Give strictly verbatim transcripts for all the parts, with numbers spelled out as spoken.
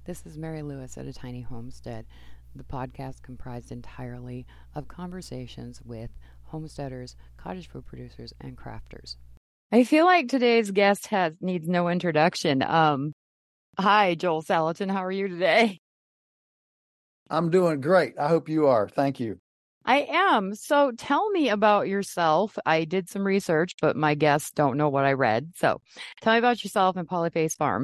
This is Mary Lewis at A Tiny Homestead, the podcast comprised entirely of conversations with homesteaders, cottage food producers, and crafters. I feel like today's guest has needs no introduction. Um, hi, Joel Salatin. How are you today? I'm doing great. I hope you are. Thank you. I am. So tell me about yourself. I did some research, but my guests don't know what I read. So tell me about yourself and Polyface Farm.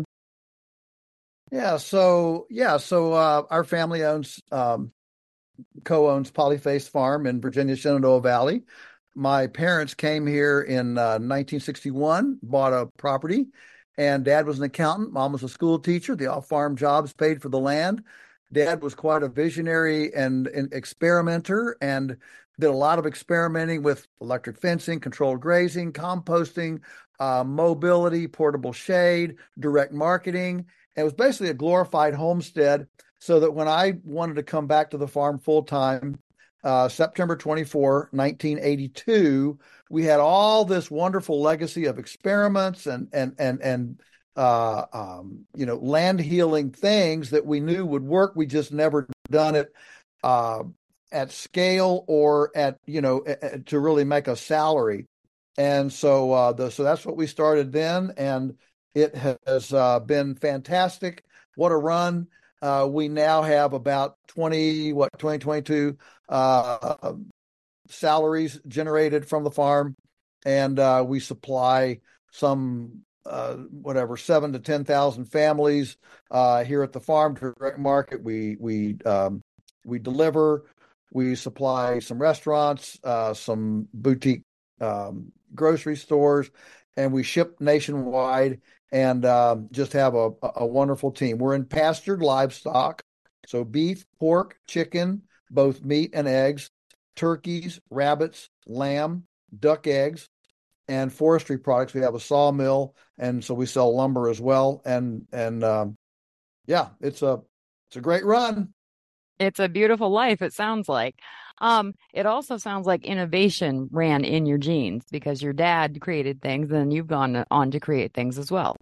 Yeah. So, yeah. So, uh, our family owns, um, co-owns Polyface Farm in Virginia, Shenandoah Valley. My parents came here in uh, nineteen sixty-one, bought a property, and Dad was an accountant. Mom was a school teacher. The off-farm jobs paid for the land. Dad was quite a visionary and, and experimenter and did a lot of experimenting with electric fencing, controlled grazing, composting, uh, mobility, portable shade, direct marketing. And it was basically a glorified homestead, so that when I wanted to come back to the farm full time, uh, September twenty-fourth, nineteen eighty-two, we had all this wonderful legacy of experiments and and and and uh, um, you know, land healing things that we knew would work. We just never done it uh, at scale or at, you know, to really make a salary. And so, uh, the, so that's what we started then. And it has uh, been fantastic. What a run. Uh, we now have about twenty, what, twenty twenty-two uh, salaries generated from the farm. And uh, we supply some uh, whatever, seven to ten thousand families uh, here at the farm direct market. We we um, we deliver. We supply some restaurants, uh, some boutique um, grocery stores, and we ship nationwide. And uh, just have a, a wonderful team. We're in pastured livestock, so beef, pork, chicken, both meat and eggs, turkeys, rabbits, lamb, duck eggs, and forestry products. We have a sawmill, and so we sell lumber as well. And and um, yeah, it's a it's a great run. It's a beautiful life, it sounds like. Um, it also sounds like innovation ran in your genes because your dad created things and you've gone on to create things as well.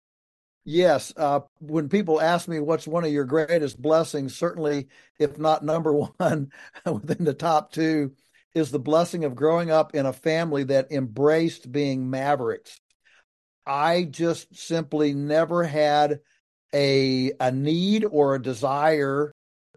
Yes. Uh, when people ask me what's one of your greatest blessings, certainly, if not number one, within the top two, is the blessing of growing up in a family that embraced being mavericks. I just simply never had a a need or a desire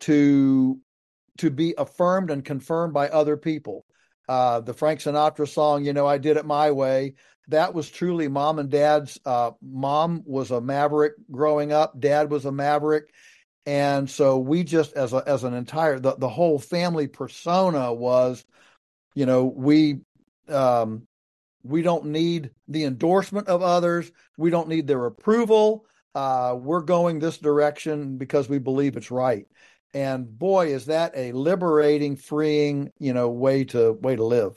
to to be affirmed and confirmed by other people. Uh, the Frank Sinatra song, you know, I did it my way. That was truly mom and dad's. Uh, mom was a maverick growing up. Dad was a maverick. And so we just, as a, as an entire, the, the whole family persona was, you know, we, um, we don't need the endorsement of others. We don't need their approval. Uh, we're going this direction because we believe it's right. And boy, is that a liberating, freeing, you know, way to way to live.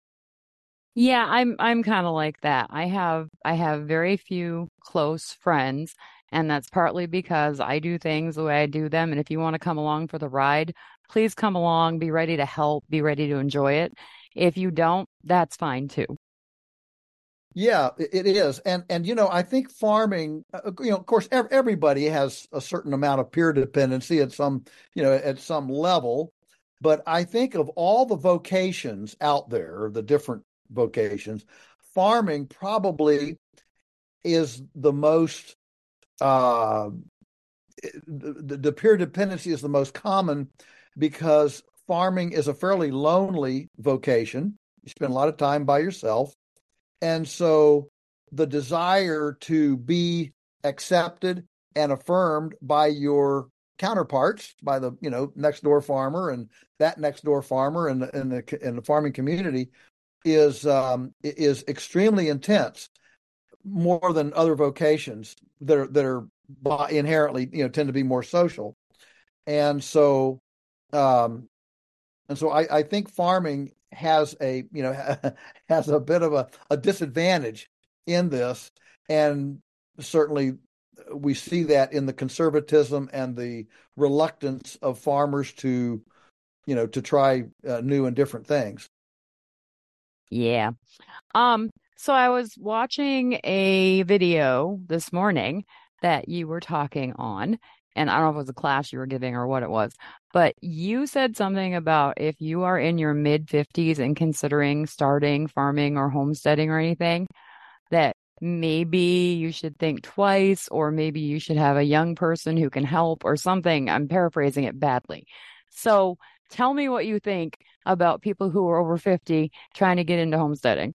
Yeah, I'm I'm kind of like that. I have I have very few close friends, and that's partly because I do things the way I do them. And if you want to come along for the ride, please come along, be ready to help, be ready to enjoy it. If you don't, that's fine too. Yeah, it is. And and you know, I think farming, uh, you know, of course, everybody has a certain amount of peer dependency at some, you know, at some level. But I think of all the vocations out there, the different vocations, farming probably is the most uh the, the peer dependency is the most common because farming is a fairly lonely vocation. You spend a lot of time by yourself. And so the desire to be accepted and affirmed by your counterparts, by the, you know, next door farmer and that next door farmer and in the in the farming community is um, is extremely intense, more than other vocations that are that are inherently, you know, tend to be more social. And so um, and so I, I think farming has a, you know, has a bit of a, a disadvantage in this. And certainly we see that in the conservatism and the reluctance of farmers to, you know, to try uh, new and different things. Yeah. Um, so I was watching a video this morning that you were talking on, and I don't know if it was a class you were giving or what it was, but you said something about if you are in your mid fifties and considering starting farming or homesteading or anything, that maybe you should think twice, or maybe you should have a young person who can help or something. I'm paraphrasing it badly. So tell me what you think about people who are over fifty trying to get into homesteading.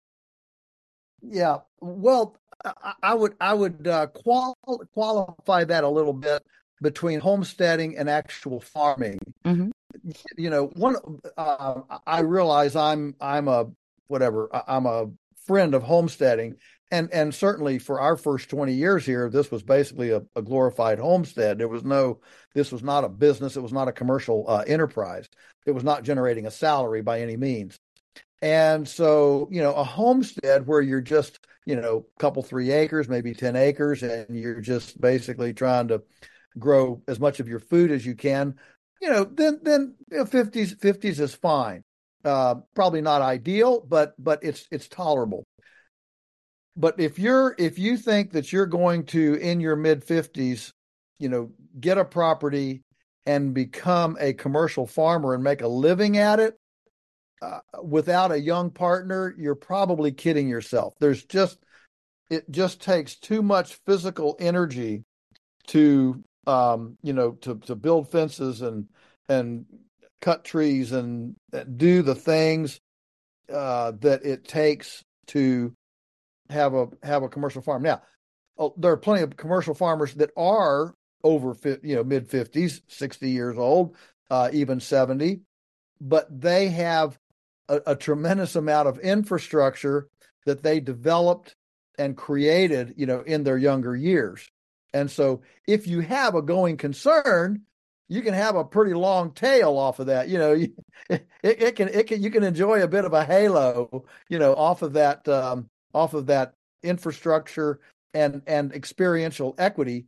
Yeah. Well, I, I would I would uh, qual qualify that a little bit between homesteading and actual farming. Hmm. You know, one uh, I realize I'm I'm a whatever I- I'm a friend of homesteading, and and certainly for our first twenty years here, this was basically a, a glorified homestead. There was no This was not a business. It was not a commercial uh, enterprise. It was not generating a salary by any means. And so, you know, a homestead where you're just, you know, a couple, three acres, maybe ten acres, and you're just basically trying to grow as much of your food as you can, you know, then, then you know, fifties, fifties is fine. Uh, probably not ideal, but, but it's, it's tolerable. But if you're, if you think that you're going to, in your mid fifties, you know, get a property and become a commercial farmer and make a living at it, uh, without a young partner, you're probably kidding yourself. There's just, it just takes too much physical energy to, um, you know, to, to build fences and, and cut trees and do the things, uh, that it takes to have a, have a commercial farm. Now, oh, there are plenty of commercial farmers that are over, you know, mid fifties, sixty years old, uh, even seventy, but they have a, a tremendous amount of infrastructure that they developed and created, you know, in their younger years. And so if you have a going concern, you can have a pretty long tail off of that. You know, it, it can, it can, you can enjoy a bit of a halo, you know, off of that, um, off of that infrastructure and, and experiential equity,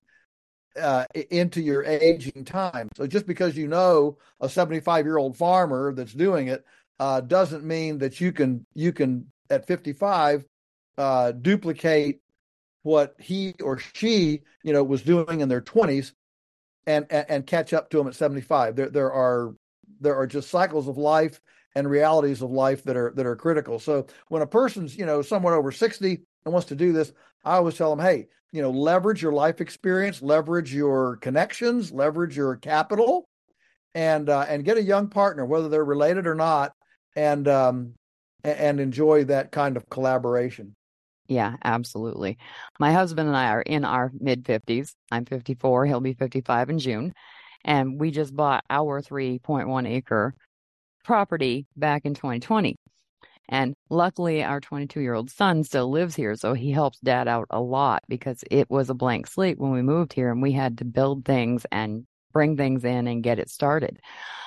uh, into your aging time. So just because you know a seventy-five year old farmer that's doing it, uh, doesn't mean that you can, you can at fifty-five, uh, duplicate what he or she, you know, was doing in their twenties and, and, and catch up to them at seventy-five. There, there are, there are just cycles of life and realities of life that are, that are critical. So when a person's, you know, somewhat over sixty and wants to do this, I always tell them, hey, you know, leverage your life experience, leverage your connections, leverage your capital, and uh, and get a young partner, whether they're related or not, and um, and enjoy that kind of collaboration. Yeah, absolutely. My husband and I are in our mid fifties. I'm fifty-four, he'll be fifty-five in June. And we just bought our three point one acre property back in twenty twenty. And luckily, our twenty-two year old son still lives here. So he helps dad out a lot because it was a blank slate when we moved here and we had to build things and bring things in and get it started.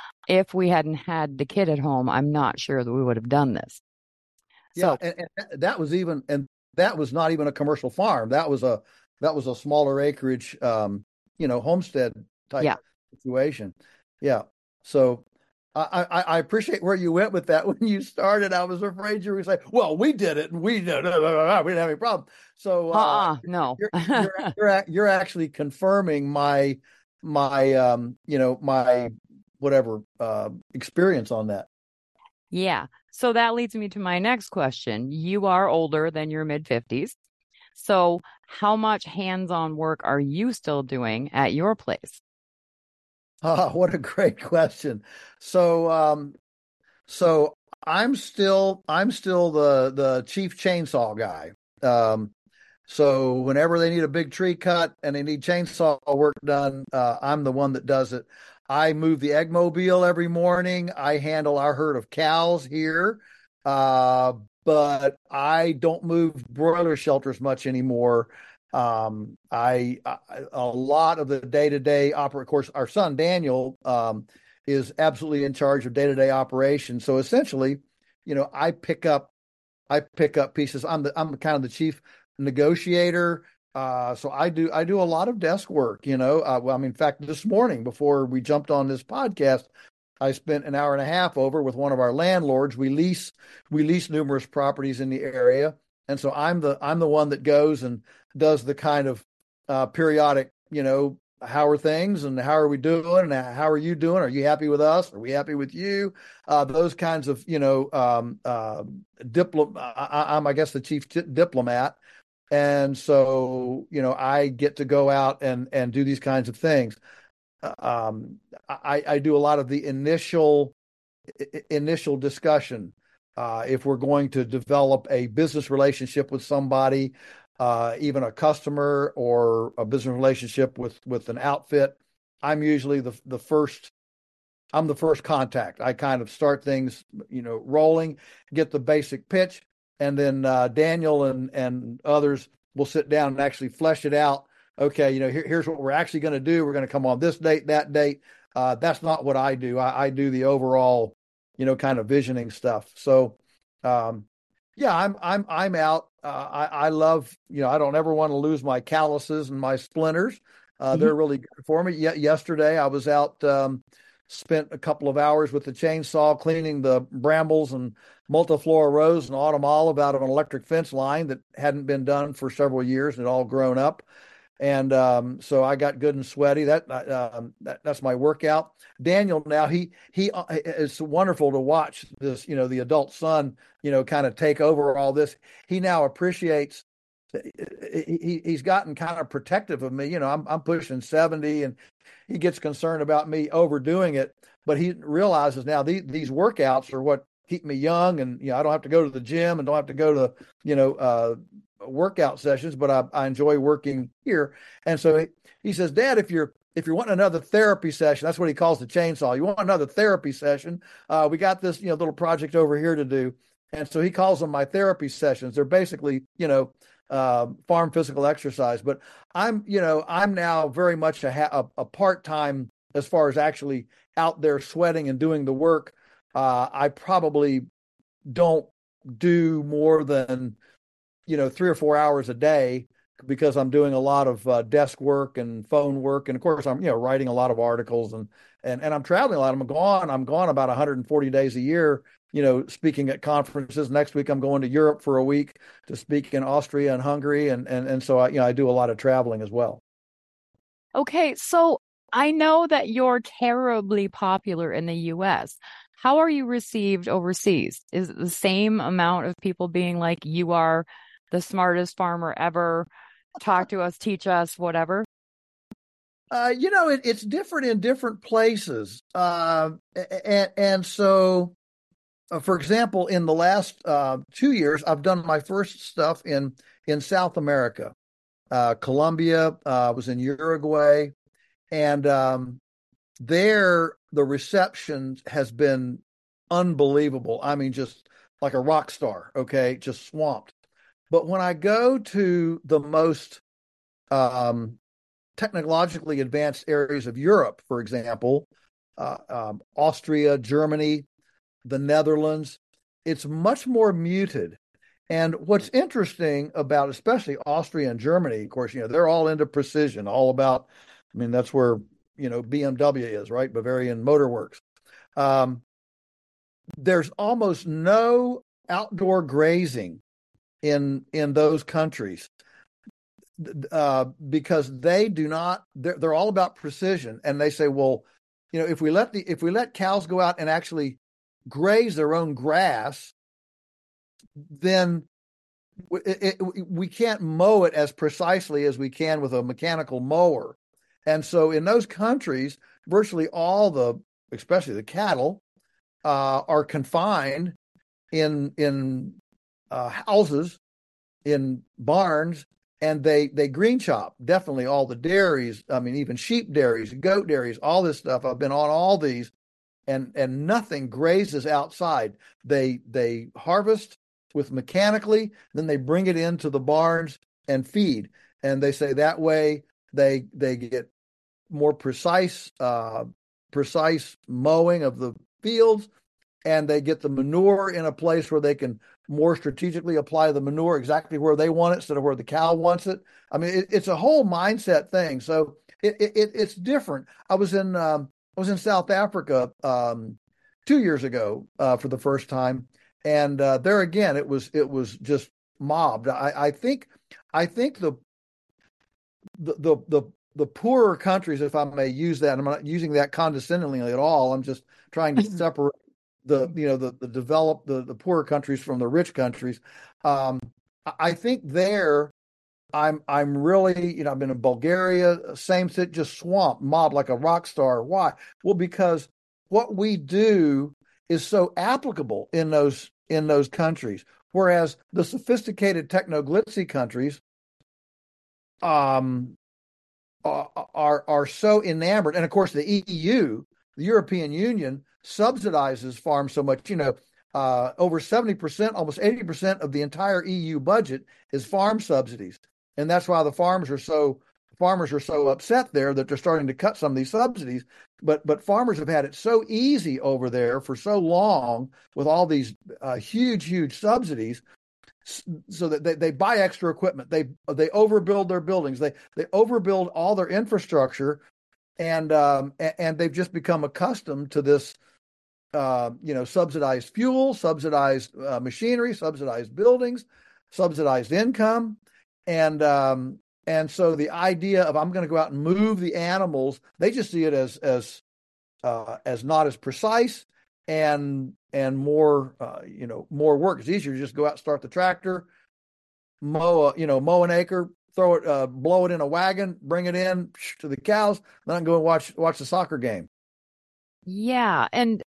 If we hadn't had the kid at home, I'm not sure that we would have done this. Yeah, So, and, and that was even, and that was not even a commercial farm. That was a that was a smaller acreage, um, you know, homestead type yeah. situation. Yeah. So I, I, I appreciate where you went with that. When you started, I was afraid you were going to say, "Well, we did it, and we did, we didn't have any problem." So, uh, Uh-uh, no. you're, you're you're you're actually confirming my my um you know my whatever uh experience on that. Yeah. So that leads me to my next question. You are older than your mid fifties. So how much hands-on work are you still doing at your place? Oh, what a great question. So, um, so I'm still I'm still the the chief chainsaw guy. Um, so whenever they need a big tree cut and they need chainsaw work done, uh, I'm the one that does it. I move the eggmobile every morning. I handle our herd of cows here, uh, but I don't move broiler shelters much anymore. Um, I, I a lot of the day to day operate. Of course, our son Daniel um, is absolutely in charge of day to day operations. So essentially, you know, I pick up I pick up pieces. I'm the I'm kind of the chief negotiator. Uh, so I do I do a lot of desk work. You know, uh, well, I mean, in fact, this morning before we jumped on this podcast, I spent an hour and a half over with one of our landlords. We lease we lease numerous properties in the area, and so I'm the I'm the one that goes and does the kind of uh, periodic, you know, how are things and how are we doing and how are you doing? Are you happy with us? Are we happy with you? Uh, those kinds of, you know, um, uh, diplo- I, I'm, I guess, the chief t- diplomat. And so, you know, I get to go out and, and do these kinds of things. Um, I, I do a lot of the initial initial discussion. Uh, if we're going to develop a business relationship with somebody, uh, even a customer or a business relationship with with an outfit, I'm usually the the first. I'm the first contact. I kind of start things, you know, rolling, get the basic pitch, and then uh, Daniel and and others will sit down and actually flesh it out. Okay, you know, here, here's what we're actually going to do. We're going to come on this date, that date. Uh, that's not what I do. I, I do the overall, you know, kind of visioning stuff. So, um, yeah, I'm I'm I'm out. Uh, I I love, you know, I don't ever want to lose my calluses and my splinters. Uh, Mhm. they're really good for me. Yet yesterday I was out. Um, spent a couple of hours with the chainsaw cleaning the brambles and multiflora rose and autumn olive out of an electric fence line that hadn't been done for several years and had all grown up. And um, so I got good and sweaty. That, uh, that that's my workout. Daniel, now he he uh, it's wonderful to watch this. You know, the adult son, you know, kind of take over all this. He now appreciates. He he's gotten kind of protective of me. You know, I'm I'm pushing seventy, and he gets concerned about me overdoing it. But he realizes now these these workouts are what keep me young, and you know, I don't have to go to the gym and don't have to go to, you know, uh, workout sessions, but I, I enjoy working here. And so he, he says, Dad, if you're if you're wanting another therapy session, that's what he calls the chainsaw. You want another therapy session? Uh, we got this, you know, little project over here to do. And so he calls them my therapy sessions. They're basically, you know, uh, farm physical exercise. But I'm, you know, I'm now very much a, a, a part-time as far as actually out there sweating and doing the work. Uh, I probably don't do more than, you know, three or four hours a day because I'm doing a lot of uh, desk work and phone work. And of course, I'm, you know, writing a lot of articles and, and, and I'm traveling a lot. I'm gone. I'm gone about one hundred forty days a year, you know, speaking at conferences. Next week, I'm going to Europe for a week to speak in Austria and Hungary. And, and, and so I, you know, I do a lot of traveling as well. Okay, so I know that you're terribly popular in the U S. How are you received overseas? Is it the same amount of people being like, you are the smartest farmer ever? Talk to us, teach us, whatever. Uh, you know, it, it's different in different places. Uh, and, and so, uh, for example, in the last uh, two years, I've done my first stuff in, in South America. Uh, Colombia, uh, was in Uruguay, and um, there the reception has been unbelievable. I mean, just like a rock star, okay, just swamped. But when I go to the most um, technologically advanced areas of Europe, for example, uh, um, Austria, Germany, the Netherlands, it's much more muted. And what's interesting about especially Austria and Germany, of course, you know, they're all into precision, all about, I mean, that's where, you know, B M W is, right? Bavarian Motor Works. Um, there's almost no outdoor grazing in in those countries uh, because they do not. They're, they're all about precision, and they say, well, you know, if we let the if we let cows go out and actually graze their own grass, then it, it, we can't mow it as precisely as we can with a mechanical mower. And so in those countries, virtually all the, especially the cattle, uh, are confined in in uh, houses, in barns, and they they green chop. Definitely all the dairies. I mean, even sheep dairies, goat dairies, all this stuff. I've been on all these, and and nothing grazes outside. They they harvest with mechanically, then they bring it into the barns and feed. And they say that way they they get more precise uh, precise mowing of the fields, and they get the manure in a place where they can more strategically apply the manure exactly where they want it instead of where the cow wants it. I mean, it, it's a whole mindset thing. So it, it it's different. I was in um, I was in South Africa um, two years ago uh, for the first time, and uh, there again, it was it was just mobbed. I, I think I think the the the, the the poorer countries, if I may use that, I'm not using that condescendingly at all. I'm just trying to separate the, you know, the, the developed, the, the poorer countries from the rich countries. Um, I think there, I'm, I'm really, you know, I've been in Bulgaria, same thing, just swamp, mob like a rock star. Why? Well, because what we do is so applicable in those, in those countries. Whereas the sophisticated techno-glitzy countries, um, are are so enamored, and of course the E U, the European Union, subsidizes farms so much. You know, uh, over seventy percent, almost eighty percent of the entire E U budget is farm subsidies, and that's why the farms are so farmers are so upset there that they're starting to cut some of these subsidies. But but farmers have had it so easy over there for so long with all these uh, huge huge subsidies, so that they, they buy extra equipment. They they overbuild their buildings. They they overbuild all their infrastructure, and um, and they've just become accustomed to this, uh, you know, subsidized fuel, subsidized uh, machinery, subsidized buildings, subsidized income, and um, and so the idea of I'm going to go out and move the animals, they just see it as as uh, as not as precise and and more, uh, you know, more work. It's easier to just go out and start the tractor, mow, a, you know, mow an acre, throw it, uh, blow it in a wagon, bring it in to the cows, then I can go and watch watch the soccer game. Yeah, and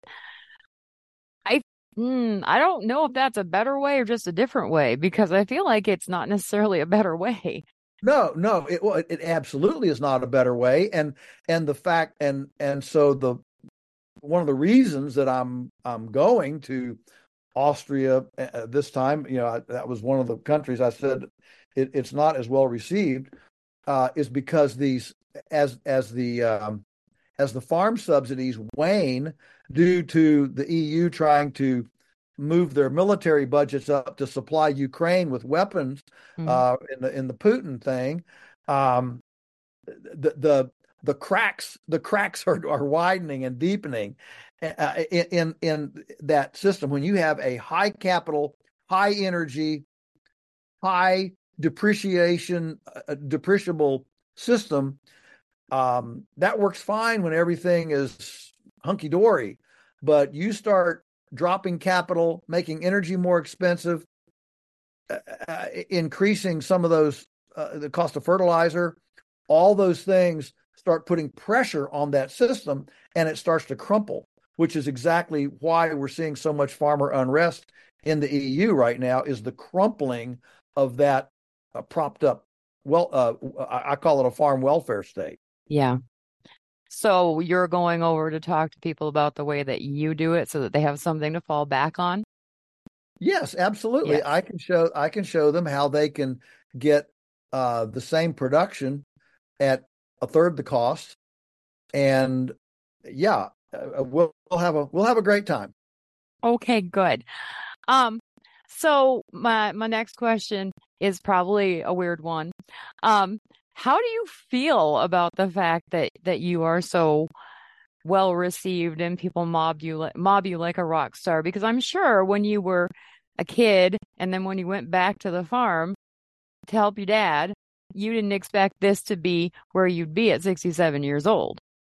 I mm, I don't know if that's a better way or just a different way because I feel like it's not necessarily a better way. No, no, it well, it absolutely is not a better way, and and the fact and and so the one of the reasons that I'm I'm going to Austria uh, this time, you know, I, that was one of the countries I said it, it's not as well received, uh, is because these as as the um, as the farm subsidies wane due to the E U trying to move their military budgets up to supply Ukraine with weapons Mm. uh, in the in the Putin thing. Um, the the the cracks the cracks are, are widening and deepening uh, in in that system when you have a high capital, high energy, high depreciation, uh, depreciable system. Um, that works fine when everything is hunky dory, but you start dropping capital, making energy more expensive, uh, uh, increasing some of those uh, the cost of fertilizer, all those things start putting pressure on that system and it starts to crumple, which is exactly why we're seeing so much farmer unrest in the E U right now, is the crumpling of that uh, propped up, well, uh, I call it a farm welfare state. Yeah. So you're going over to talk to people about the way that you do it so that they have something to fall back on? Yes, absolutely. Yes. I can show I can show them how they can get uh, the same production at a third the cost, and yeah, uh, we'll, we'll have a we'll have a great time. Okay, good. Um, so my my next question is probably a weird one. Um, how do you feel about the fact that that you are so well received and people mob you like mob you like a rock star? Because I'm sure when you were a kid and then when you went back to the farm to help your dad, you didn't expect this to be where you'd be at sixty-seven years old.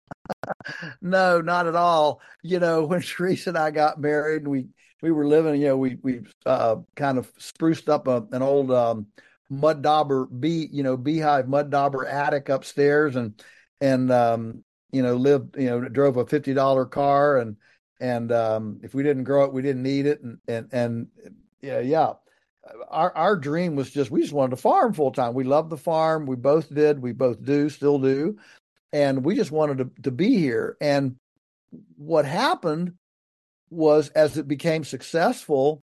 No, not at all. You know, when Teresa and I got married, and we we were living, you know, we we uh, kind of spruced up a, an old um, mud dauber bee, you know, beehive mud dauber attic upstairs, and and um, you know, lived, you know, drove a fifty dollar car, and and um, if we didn't grow it, we didn't need it, and and and yeah, yeah. Our our dream was just we just wanted to farm full time. We loved the farm. We both did. We both do, still do, and we just wanted to, to be here. And what happened was, as it became successful,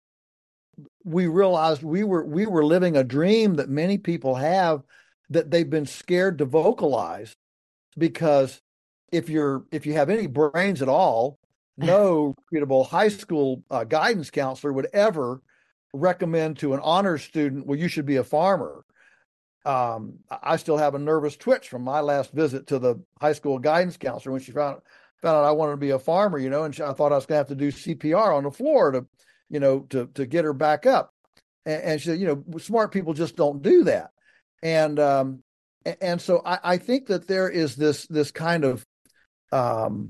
we realized we were we were living a dream that many people have, that they've been scared to vocalize, because if you're if you have any brains at all, no reputable high school uh, guidance counselor would ever recommend to an honors student, well, you should be a farmer. Um, I still have a nervous twitch from my last visit to the high school guidance counselor when she found found out I wanted to be a farmer, you know, and she, I thought I was going to have to do C P R on the floor to, you know, to to get her back up. And, and she said, you know, smart people just don't do that. And um, And so I, I think that there is this this kind of um,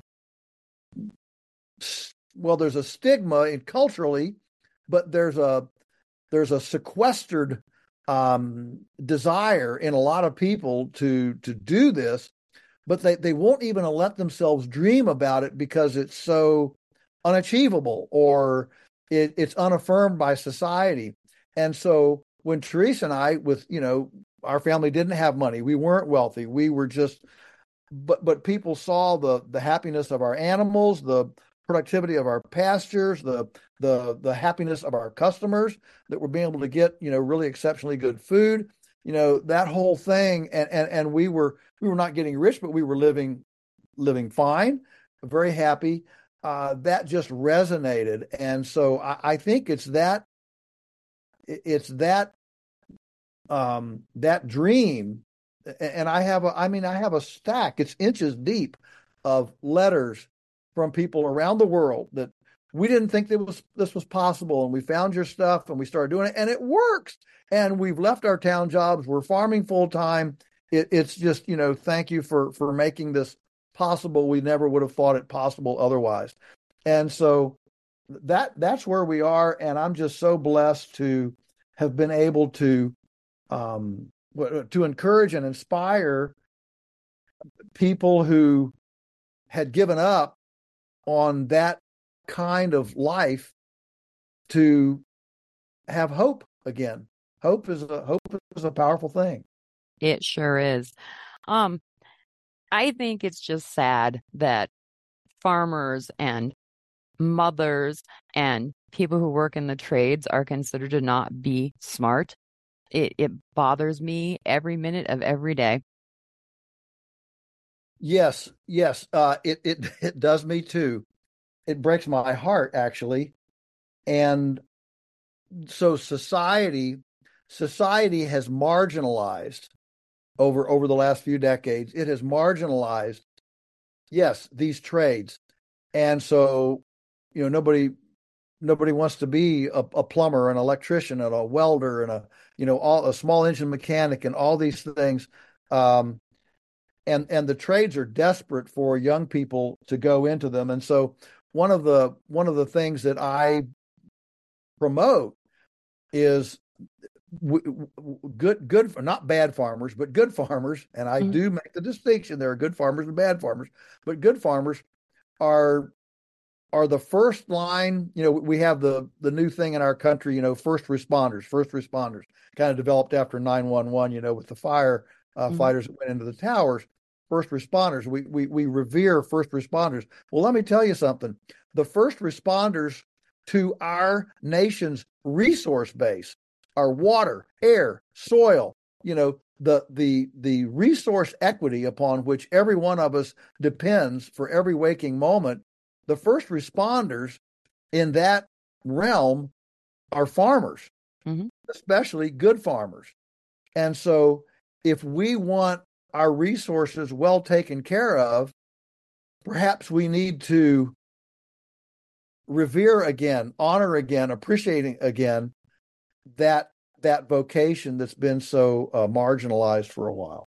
well, there's a stigma in culturally, but there's a there's a sequestered um, desire in a lot of people to to do this, but they, they won't even let themselves dream about it because it's so unachievable or it, it's unaffirmed by society. And so when Teresa and I, with, you know, our family didn't have money, we weren't wealthy, we were just, but but people saw the the happiness of our animals, the productivity of our pastures, the the the happiness of our customers that were being able to get, you know, really exceptionally good food, you know, that whole thing, and and and we were we were not getting rich, but we were living living fine, very happy. Uh, that just resonated, and so I, I think it's that it's that um, that dream. And I have a, I mean, I have a stack, it's inches deep of letters from people around the world that we didn't think that was this was possible. And we found your stuff and we started doing it and it works. And we've left our town jobs. We're farming full time. It, it's just, you know, thank you for, for making this possible. We never would have thought it possible otherwise. And so that, that's where we are. And I'm just so blessed to have been able to, um, to encourage and inspire people who had given up on that kind of life to have hope again. Hope is a hope is a powerful thing. It sure is. Um, I think it's just sad that farmers and mothers and people who work in the trades are considered to not be smart. It it bothers me every minute of every day. Yes, yes, uh, it it it does me too. It breaks my heart actually, and so society society has marginalized over over the last few decades. It has marginalized, yes, these trades, and so you know nobody nobody wants to be a, a plumber, an electrician, and a welder, and a you know all a small engine mechanic, and all these things. Um, and and the trades are desperate for young people to go into them. And so one of the one of the things that I promote is w- w- good good not bad farmers, but good farmers. And I Mhm. do make the distinction: there are good farmers and bad farmers, but good farmers are are the first line. You know, we have the the new thing in our country, you know, first responders, first responders, kind of developed after nine one one, you know, with the fire uh, Mhm. fighters that went into the towers. First responders, we, we we revere first responders. Well, let me tell you something. The first responders to our nation's resource base, our water, air, soil, you know, the the the resource equity upon which every one of us depends for every waking moment. The first responders in that realm are farmers, Mhm. especially good farmers. And so if we want our resources well taken care of, perhaps we need to revere again, honor again, appreciating again that that vocation that's been so uh, marginalized for a while.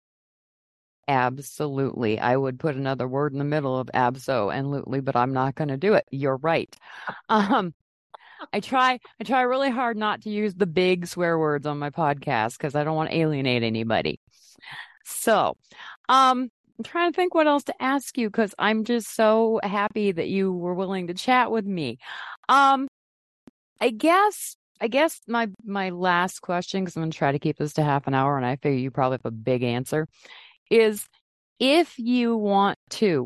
Absolutely. I would put another word in the middle of abso and lutely, but I'm not going to do it. You're right. Um, I try I try really hard not to use the big swear words on my podcast because I don't want to alienate anybody. So, um, I'm trying to think what else to ask you because I'm just so happy that you were willing to chat with me. Um, I guess I guess my my last question, because I'm gonna try to keep this to half an hour, and I figure you probably have a big answer, is if you want to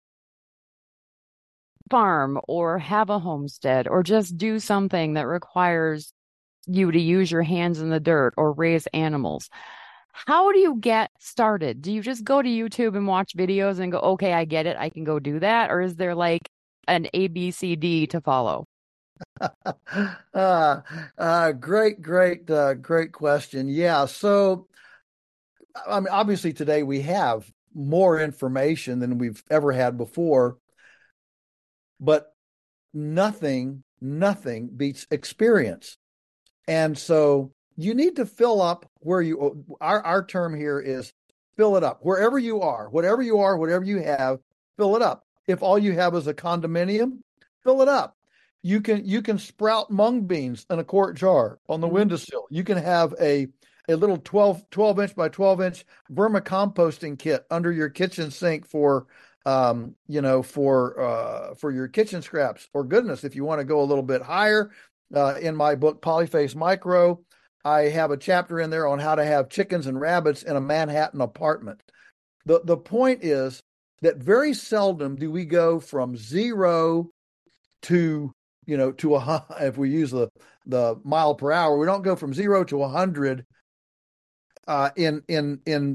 farm or have a homestead or just do something that requires you to use your hands in the dirt or raise animals, how do you get started? Do you just go to YouTube and watch videos and go, okay, I get it, I can go do that? Or is there like an A B C D to follow? uh, uh, great, great, uh, great question. Yeah. So, I mean, obviously today we have more information than we've ever had before, but nothing, nothing beats experience. And so you need to fill up where you, our, our term here is fill it up. Wherever you are, whatever you are, whatever you have, fill it up. If all you have is a condominium, fill it up. You can you can sprout mung beans in a quart jar on the mm-hmm. windowsill. You can have a a little twelve, twelve inch by twelve inch vermicomposting kit under your kitchen sink for um, you know, for uh, for your kitchen scraps. Or goodness, if you want to go a little bit higher, uh, in my book Polyface Micro, I have a chapter in there on how to have chickens and rabbits in a Manhattan apartment. The the point is that very seldom do we go from zero to, you know, to a, if we use the, the mile per hour, we don't go from zero to a hundred uh, in, in, in,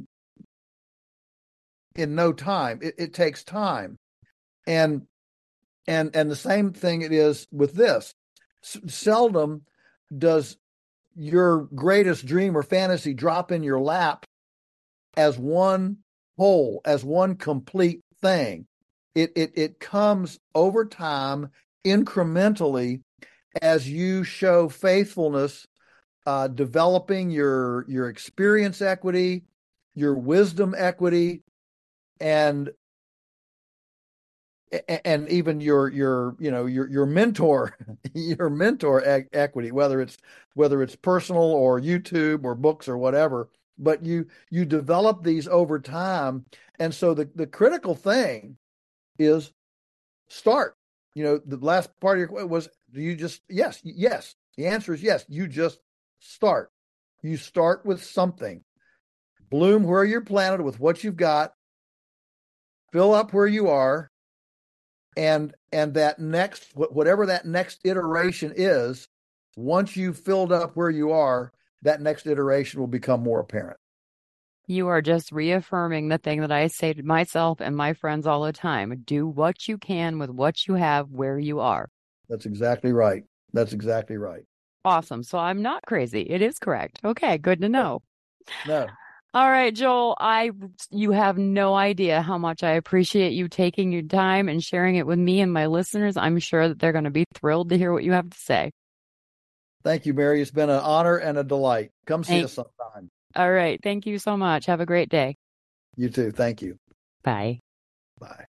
in no time. It, it takes time. And, and, and the same thing it is with this. S- seldom does your greatest dream or fantasy drop in your lap as one whole, as one complete thing. It, it, it comes over time, incrementally, as you show faithfulness, uh, developing your your experience equity, your wisdom equity, and and even your your you know your your mentor your mentor e- equity, whether it's whether it's personal or YouTube or books or whatever. But you you develop these over time, and so the the critical thing is start. You know, the last part of your question was, do you just, yes, yes. The answer is yes. You just start. You start with something. Bloom where you're planted with what you've got. Fill up where you are. And, and that next, whatever that next iteration is, once you've filled up where you are, that next iteration will become more apparent. You are just reaffirming the thing that I say to myself and my friends all the time. Do what you can with what you have where you are. That's exactly right. That's exactly right. Awesome. So I'm not crazy. It is correct. Okay, good to know. No. All right, Joel, I you have no idea how much I appreciate you taking your time and sharing it with me and my listeners. I'm sure that they're going to be thrilled to hear what you have to say. Thank you, Mary. It's been an honor and a delight. Come see Thank- us sometime. All right. Thank you so much. Have a great day. You too. Thank you. Bye. Bye.